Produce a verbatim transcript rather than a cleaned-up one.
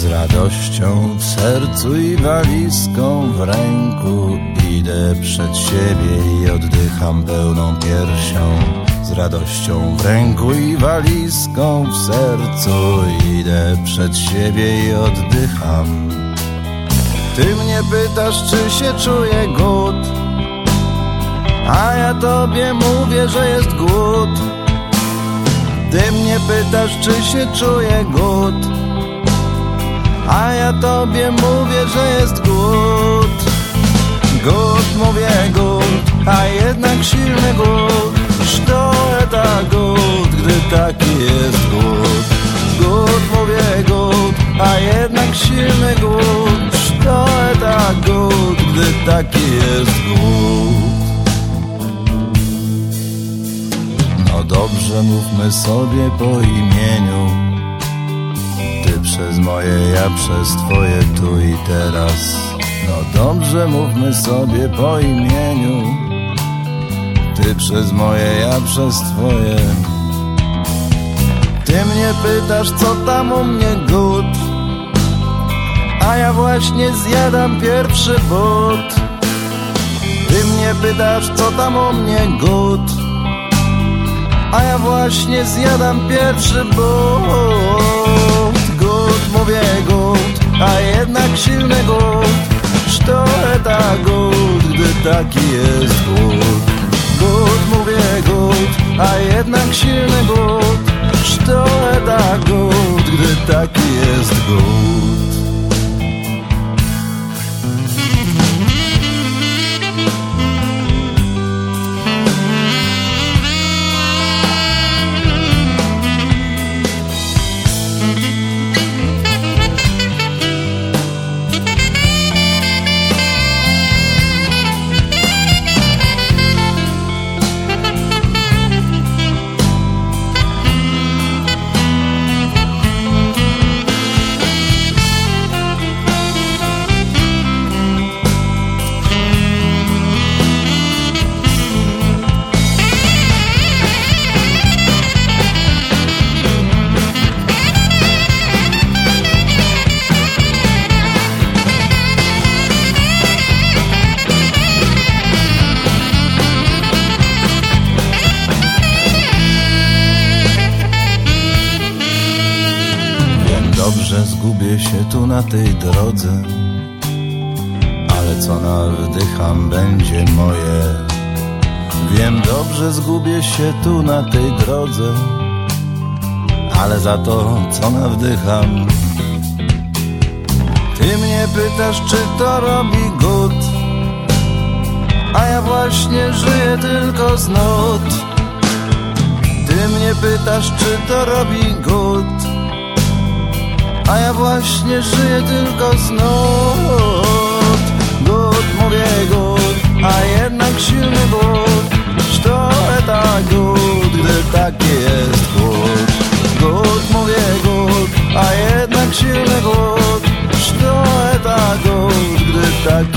Z radością w sercu i walizką w ręku idę przed siebie i oddycham pełną piersią. Z radością w ręku i walizką w sercu idę przed siebie i oddycham. Ty mnie pytasz, czy się czuję głód, a ja tobie mówię, że jest głód. Ty mnie pytasz, czy się czuję głód, a ja tobie mówię, że jest głód. Głód, mówię głód, a jednak silny głód. Что это głód, gdy taki jest głód? Głód, mówię głód, a jednak silny głód. Что это głód, gdy taki jest głód? No dobrze, mówmy sobie po imieniu. Ty przez moje, ja przez twoje tu i teraz. No dobrze, mówmy sobie po imieniu. Ty przez moje, ja przez twoje. Ty mnie pytasz, co tam u mnie głód, a ja właśnie zjadam pierwszy but. Ty mnie pytasz, co tam u mnie głód, a ja właśnie zjadam pierwszy but. Głód, mówię głód, a jednak silny głód. Что это głód, gdy taki jest głód? Głód, mówię głód, a jednak silny głód. Что это głód, gdy taki jest głód? Dobrze, zgubię się tu na tej drodze, ale co nawdycham będzie moje. Wiem dobrze, zgubię się tu na tej drodze, ale za to co nawdycham. Ty mnie pytasz, czy to robi głód, a ja właśnie żyję tylko z nut. Ty mnie pytasz, czy to robi głód, a ja właśnie żyję tylko z nut. Głód, mówię głód, a jednak silny głód. Что это głód, gdy taki jest głód? Głód, mówię głód, a jednak silny głód. Что это głód, gdy taki